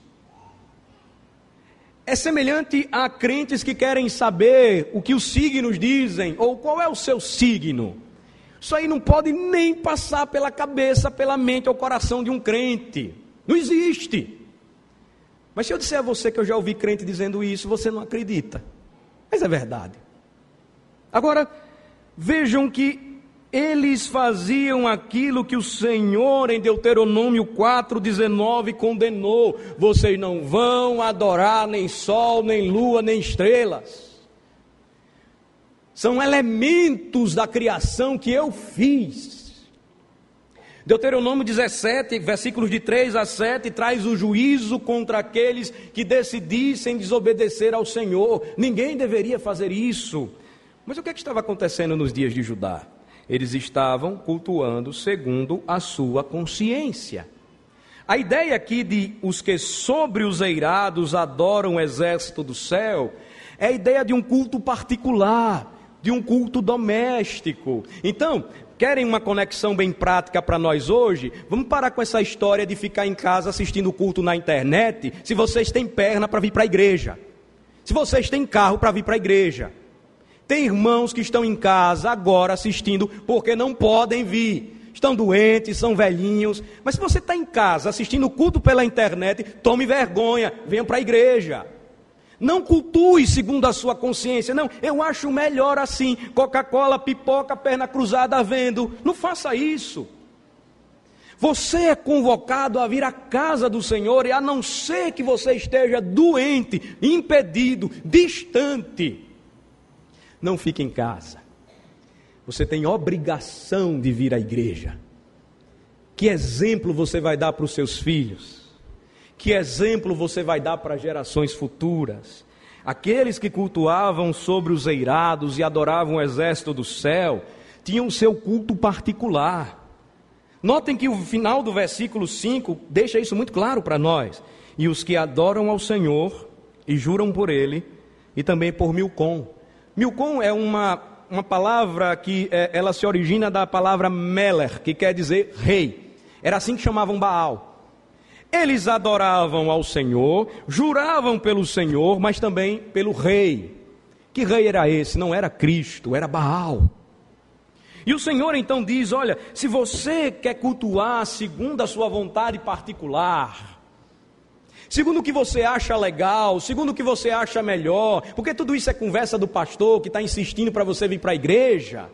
É semelhante a crentes que querem saber o que os signos dizem, ou qual é o seu signo. Isso aí não pode nem passar pela cabeça, pela mente ou coração de um crente. Não existe. Mas se eu disser a você que eu já ouvi crente dizendo isso, você não acredita. Mas é verdade. Agora, vejam que eles faziam aquilo que o Senhor em Deuteronômio 4,19 condenou. Vocês não vão adorar nem sol, nem lua, nem estrelas. São elementos da criação que eu fiz. Deuteronômio 17, versículos de 3 a 7, traz o juízo contra aqueles que decidissem desobedecer ao Senhor. Ninguém deveria fazer isso. Mas o que estava acontecendo nos dias de Judá? Eles estavam cultuando segundo a sua consciência. A ideia aqui de os que sobre os eirados adoram o exército do céu, é a ideia de um culto particular, de um culto doméstico. Então, querem uma conexão bem prática para nós hoje? Vamos parar com essa história de ficar em casa assistindo o culto na internet, se vocês têm perna para vir para a igreja, se vocês têm carro para vir para a igreja. Tem irmãos que estão em casa agora assistindo porque não podem vir. Estão doentes, são velhinhos. Mas se você está em casa assistindo o culto pela internet, tome vergonha, venha para a igreja. Não cultue segundo a sua consciência. Não, eu acho melhor assim. Coca-Cola, pipoca, perna cruzada vendo. Não faça isso. Você é convocado a vir à casa do Senhor, e a não ser que você esteja doente, impedido, distante, não fique em casa. Você tem obrigação de vir à igreja. Que exemplo você vai dar para os seus filhos? Que exemplo você vai dar para gerações futuras? Aqueles que cultuavam sobre os eirados e adoravam o exército do céu, tinham o seu culto particular. Notem que o final do versículo 5 deixa isso muito claro para nós. E os que adoram ao Senhor e juram por Ele, e também por Milcom. Milcom é uma palavra que ela se origina da palavra Meler, que quer dizer rei. Era assim que chamavam Baal. Eles adoravam ao Senhor, juravam pelo Senhor, mas também pelo rei. Que rei era esse? Não era Cristo, era Baal. E o Senhor então diz, olha, se você quer cultuar segundo a sua vontade particular, segundo o que você acha legal, segundo o que você acha melhor, porque tudo isso é conversa do pastor que está insistindo para você vir para a igreja,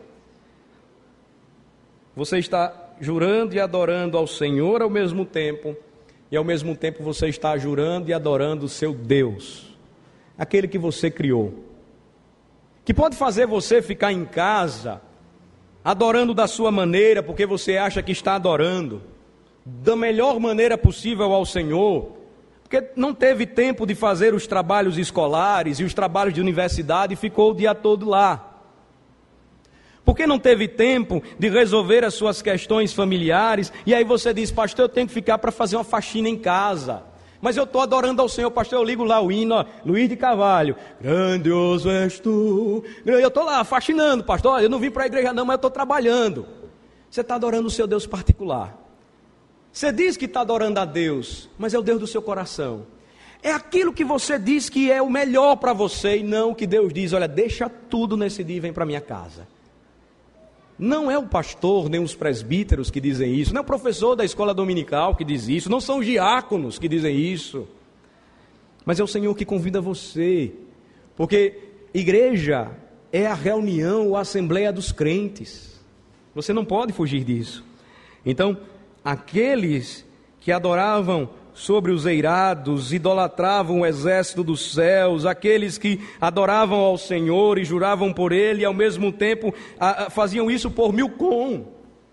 você está jurando e adorando ao Senhor ao mesmo tempo, e ao mesmo tempo você está jurando e adorando o seu Deus, aquele que você criou, que pode fazer você ficar em casa, adorando da sua maneira, porque você acha que está adorando, da melhor maneira possível ao Senhor, porque não teve tempo de fazer os trabalhos escolares e os trabalhos de universidade e ficou o dia todo lá. Porque não teve tempo de resolver as suas questões familiares, e aí você diz, pastor, eu tenho que ficar para fazer uma faxina em casa. Mas eu estou adorando ao Senhor, pastor, eu ligo lá o hino, Luiz de Carvalho, grandioso és tu. Eu estou lá faxinando, pastor, eu não vim para a igreja não, mas eu estou trabalhando. Você está adorando o seu Deus particular. Você diz que está adorando a Deus, mas é o Deus do seu coração. É aquilo que você diz que é o melhor para você, e não o que Deus diz, olha, deixa tudo nesse dia e vem para a minha casa. Não é o pastor, nem os presbíteros que dizem isso, não é o professor da escola dominical que diz isso, não são os diáconos que dizem isso, mas é o Senhor que convida você, porque igreja é a reunião ou a assembleia dos crentes, você não pode fugir disso. Então, aqueles que adoravam sobre os eirados, idolatravam o exército dos céus, aqueles que adoravam ao Senhor e juravam por Ele, e ao mesmo tempo faziam isso por Milcom,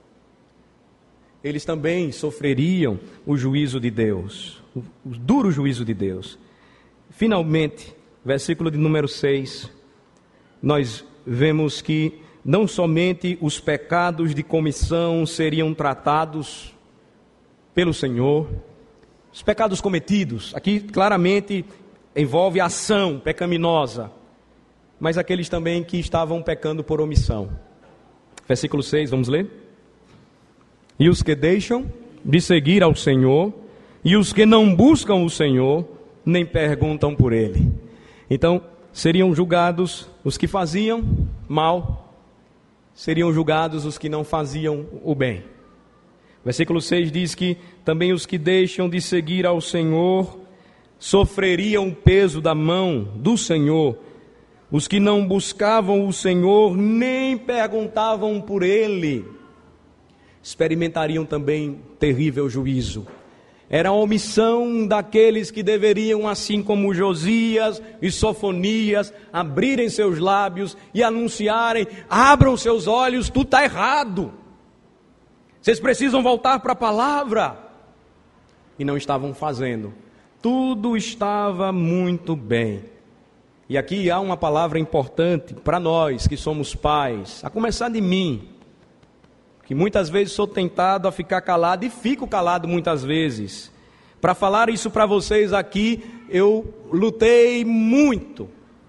eles também sofreriam o juízo de Deus, o duro juízo de Deus. Finalmente, versículo de número 6, nós vemos que não somente os pecados de comissão seriam tratados pelo Senhor, os pecados cometidos, aqui claramente envolve a ação pecaminosa, mas aqueles também que estavam pecando por omissão. Versículo 6, vamos ler? E os que deixam de seguir ao Senhor, e os que não buscam o Senhor, nem perguntam por Ele. Então, seriam julgados os que faziam mal, seriam julgados os que não faziam o bem. Versículo 6 diz que também os que deixam de seguir ao Senhor sofreriam o peso da mão do Senhor. Os que não buscavam o Senhor nem perguntavam por Ele experimentariam também terrível juízo. Era a omissão daqueles que deveriam, assim como Josias e Sofonias, abrirem seus lábios e anunciarem, abram seus olhos, tudo está errado. Vocês precisam voltar para a palavra. E não estavam fazendo. Tudo estava muito bem. E aqui há uma palavra importante para nós que somos pais, a começar de mim, que muitas vezes sou tentado a ficar calado e fico calado muitas vezes. Para falar isso para vocês aqui, eu lutei muito.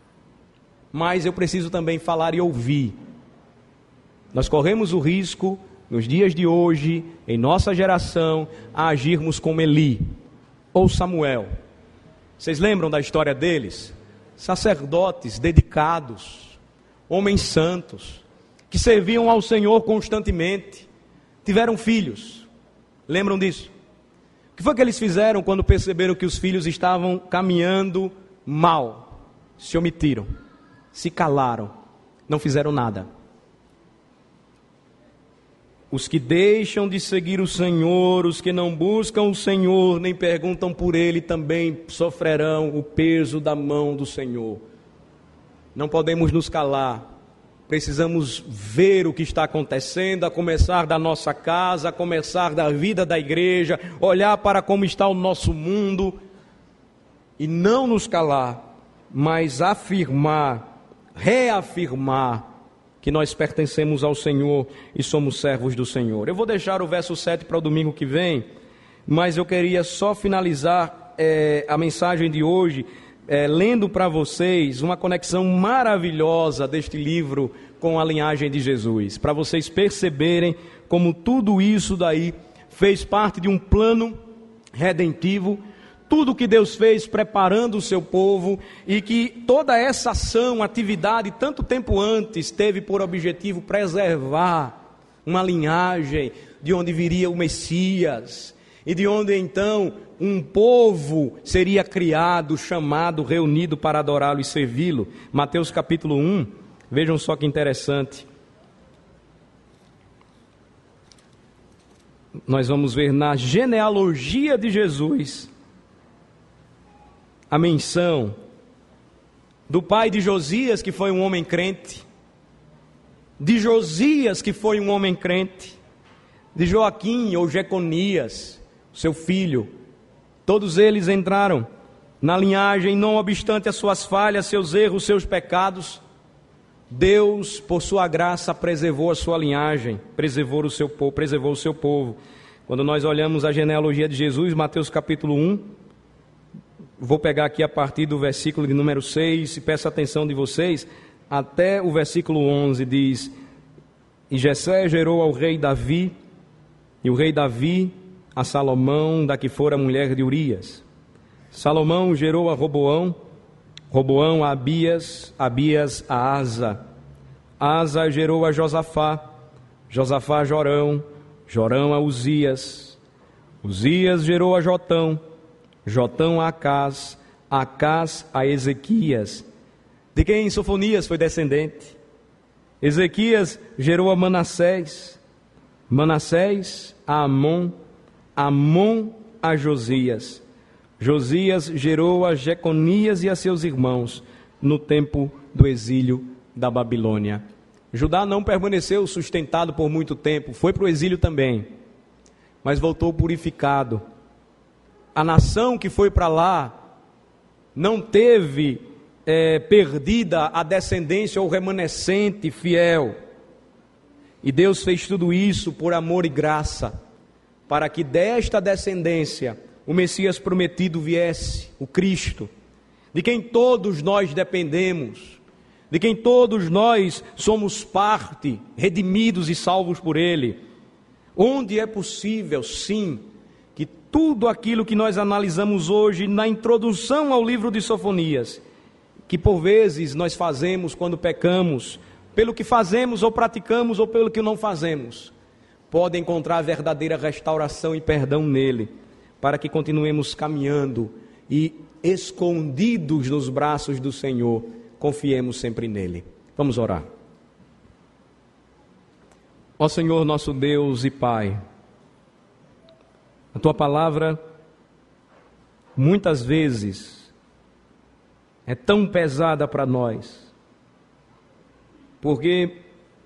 Mas eu preciso também falar e ouvir. Nós corremos o risco, nos dias de hoje, em nossa geração, a agirmos como Eli ou Samuel. Vocês lembram da história deles? Sacerdotes dedicados, homens santos, que serviam ao Senhor constantemente, tiveram filhos. Lembram disso? O que foi que eles fizeram quando perceberam que os filhos estavam caminhando mal? Se omitiram, se calaram, não fizeram nada. Os que deixam de seguir o Senhor, os que não buscam o Senhor, nem perguntam por Ele, também sofrerão o peso da mão do Senhor. Não podemos nos calar, precisamos ver o que está acontecendo, a começar da nossa casa, a começar da vida da igreja, olhar para como está o nosso mundo, e não nos calar, mas afirmar, reafirmar, que nós pertencemos ao Senhor e somos servos do Senhor. Eu vou deixar o verso 7 para o domingo que vem, mas eu queria só finalizar a mensagem de hoje, lendo para vocês uma conexão maravilhosa deste livro com a linhagem de Jesus, para vocês perceberem como tudo isso daí fez parte de um plano redentivo, tudo que Deus fez preparando o seu povo, e que toda essa ação, atividade, tanto tempo antes, teve por objetivo preservar uma linhagem de onde viria o Messias, e de onde então um povo seria criado, chamado, reunido para adorá-lo e servi-lo. Mateus capítulo 1, vejam só que interessante. Nós vamos ver na genealogia de Jesus a menção do pai de Josias, que foi um homem crente, de Josias, que foi um homem crente, de Joaquim ou Jeconias, seu filho. Todos eles entraram na linhagem, não obstante as suas falhas, seus erros, seus pecados. Deus, por sua graça, preservou a sua linhagem, preservou o seu povo. Quando nós olhamos a genealogia de Jesus, Mateus capítulo 1, vou pegar aqui a partir do versículo de número 6, e peço a atenção de vocês, até o versículo 11, diz: E Jessé gerou ao rei Davi, e o rei Davi a Salomão, da que fora mulher de Urias. Salomão gerou a Roboão, Roboão a Abias, Abias a Asa. Asa gerou a Josafá, Josafá a Jorão, Jorão a Uzias. Uzias gerou a Jotão, Jotão a Acás, Acás a Ezequias, de quem Sofonias foi descendente. Ezequias gerou a Manassés, Manassés a Amon, Amon a Josias. Josias gerou a Jeconias e a seus irmãos no tempo do exílio da Babilônia. Judá não permaneceu sustentado por muito tempo, foi para o exílio também, mas voltou purificado. A nação que foi para lá não teve perdida a descendência ou remanescente fiel. E Deus fez tudo isso por amor e graça, para que desta descendência o Messias prometido viesse, o Cristo, de quem todos nós dependemos, de quem todos nós somos parte, redimidos e salvos por Ele. Onde é possível, sim, que tudo aquilo que nós analisamos hoje na introdução ao livro de Sofonias, que por vezes nós fazemos quando pecamos, pelo que fazemos ou praticamos ou pelo que não fazemos, pode encontrar verdadeira restauração e perdão nele, para que continuemos caminhando e escondidos nos braços do Senhor, confiemos sempre nele. Vamos orar. Ó Senhor, nosso Deus e Pai, a Tua palavra muitas vezes é tão pesada para nós, porque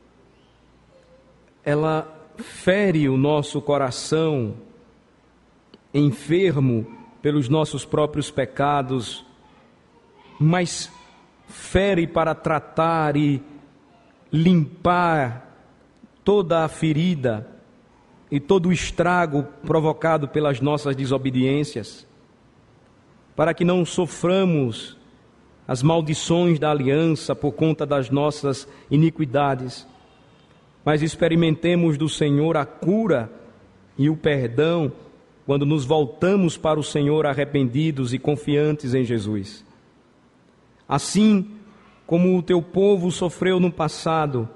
ela fere o nosso coração enfermo pelos nossos próprios pecados, mas fere para tratar e limpar toda a ferida e todo o estrago provocado pelas nossas desobediências, para que não soframos as maldições da aliança por conta das nossas iniquidades, mas experimentemos do Senhor a cura e o perdão quando nos voltamos para o Senhor arrependidos e confiantes em Jesus. Assim como o Teu povo sofreu no passado,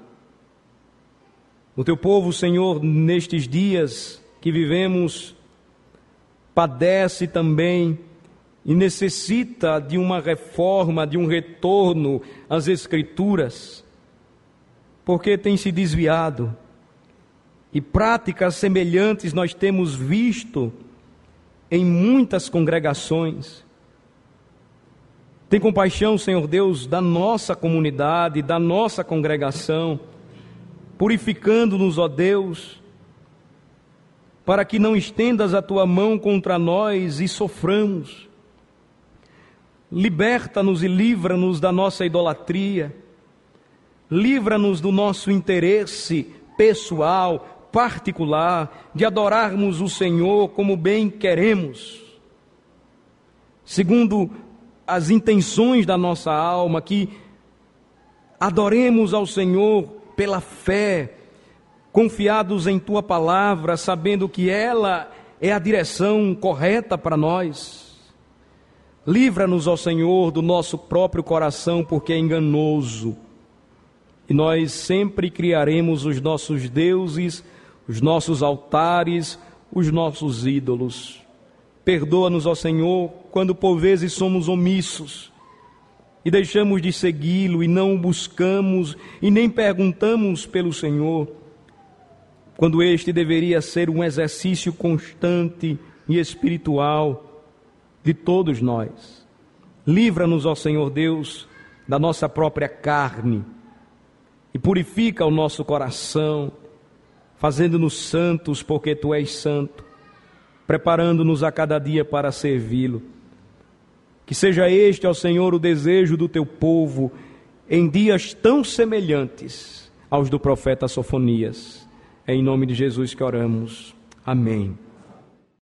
o Teu povo, Senhor, nestes dias que vivemos, padece também e necessita de uma reforma, de um retorno às Escrituras, porque tem se desviado, E práticas semelhantes nós temos visto em muitas congregações. Tem compaixão, Senhor Deus, da nossa comunidade, da nossa congregação, purificando-nos, ó Deus, para que não estendas a tua mão contra nós e soframos. Liberta-nos e livra-nos da nossa idolatria, livra-nos do nosso interesse pessoal, particular, de adorarmos o Senhor como bem queremos, segundo as intenções da nossa alma, que adoremos ao Senhor pela fé, confiados em Tua palavra, sabendo que ela é a direção correta para nós. Livra-nos, ó Senhor, do nosso próprio coração, porque é enganoso, e nós sempre criaremos os nossos deuses, os nossos altares, os nossos ídolos. Perdoa-nos, ó Senhor, quando por vezes somos omissos e deixamos de segui-lo e não o buscamos e nem perguntamos pelo Senhor, quando este deveria ser um exercício constante e espiritual de todos nós. Livra-nos, ó Senhor Deus, da nossa própria carne e purifica o nosso coração, fazendo-nos santos porque Tu és santo, preparando-nos a cada dia para servi-lo. Que seja este, ó Senhor, o desejo do Teu povo em dias tão semelhantes aos do profeta Sofonias. É em nome de Jesus que oramos. Amém.